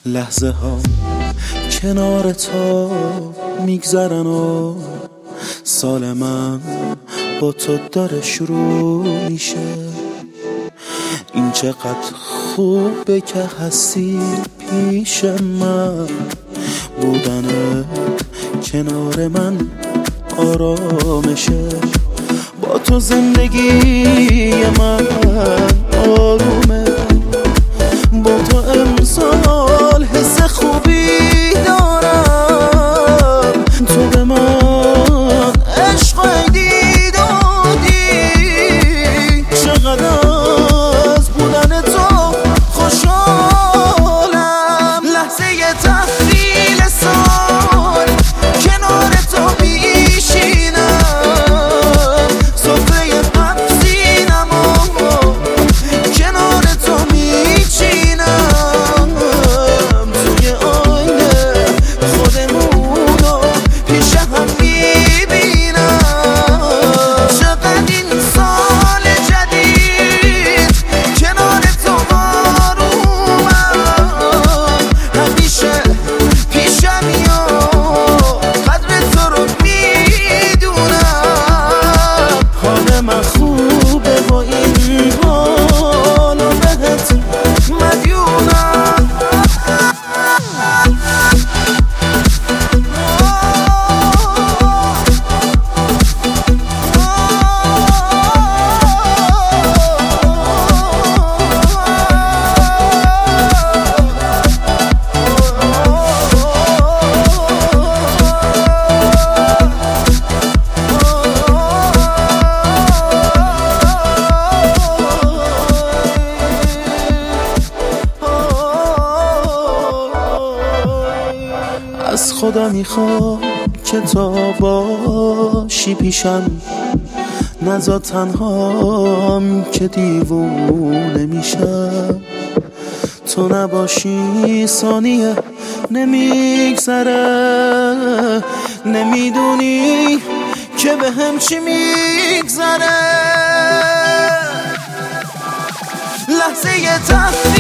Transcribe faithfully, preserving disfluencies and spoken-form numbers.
لحظه ها کنار تو میگذرن و سال من با تو داره شروع میشه. این چقدر خوبه که هستی پیش من، بودنت کنار من آرامشه. با تو زندگی من آرومه، با تو امسال حس خوبی دارم. تو به من عشق ایدی دادی، چقدر از بودن تو خوشحالم. لحظه تحویل سال کنار تو میشینم، صفحه قبضینم و کنار تو میچینم. توی آینه خودمونو پیش هم میبینم. چقدر این سال جدید کنار تو آرومم، همیشه پیشم یا قدر تو رو میدونم. حال من خوبه با این حال و بهت مدیونم. از خدا میخوام که تا باشی پیشم، نذار تنهام که دیوونه میشم. تو نباشی ثانیه نمیگذره، نمیدونی که به هم چی میگذره. لحظه تحویل